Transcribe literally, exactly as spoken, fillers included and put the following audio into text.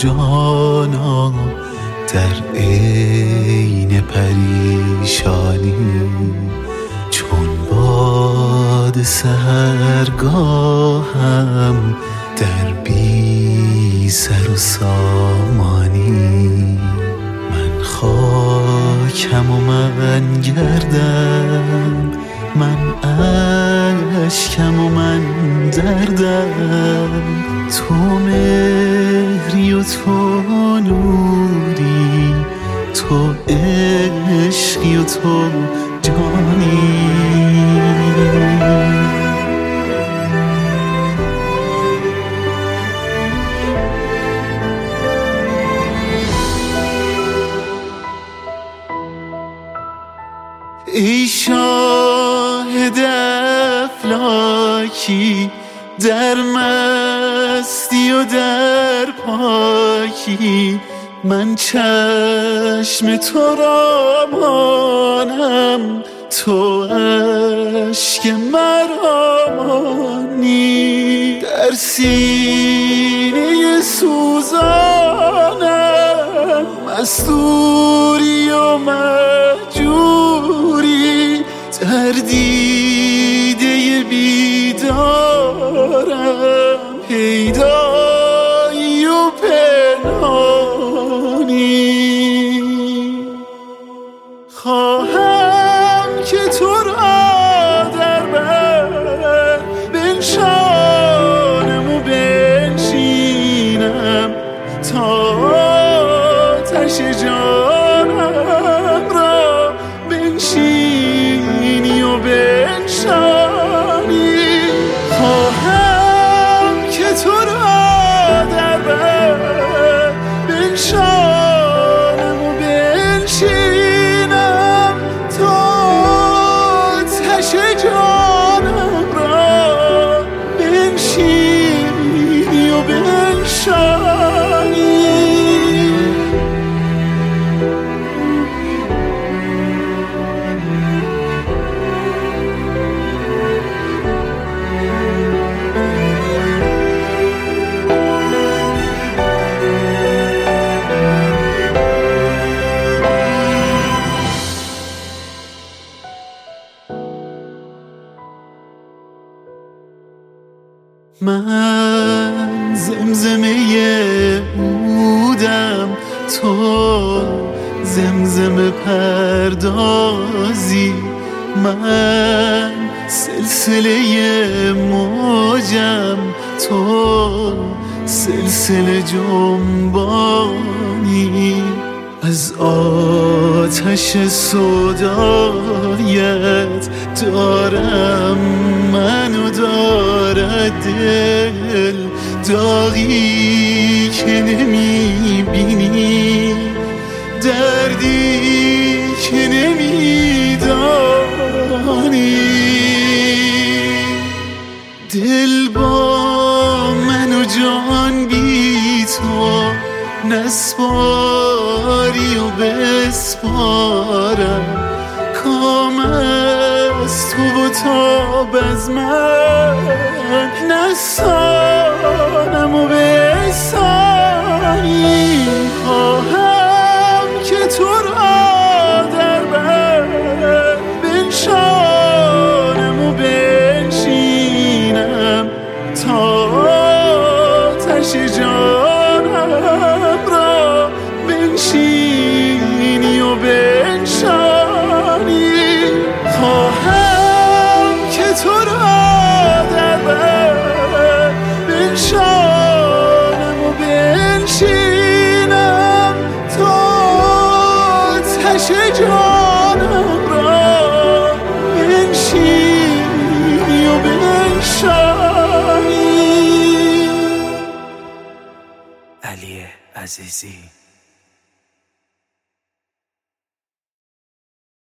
جانا در عین پریشانی، چون باد سحرگاهم در بی سر و سامانی. من خاکم و من گردم، من اشکم و من دردم، تو مهری و تو نوری، تو عشقی و تو جانی. ای شاهد افلاکی در مستی و در پاکی، من چشم تو را مانم، تو اشک مرا مانی. در سینه سوزانم مستوری و مهجوری، در دیده بیدارم پیدایی و پنهانی. خواهم که تو را در بر بنشانم و بنشینم، تا آتش جانم را بنشینی و بنشانی. خواهم که تو را در بر بنشانم و بنشینم، تا آتش جانم را بنشینی و بنشانی. من زمزمه عودم، تو زمزمه پردازی، من سلسله موجم، تو سلسله جنبانی. از آتش سودایت دارم منو دارد دل، داغی که نمیبینی، دردی که نمیدانی. دل با من و جان بی تو نسپاری و بسپارم، کام از تو و تاب از من نسانم و بسانی.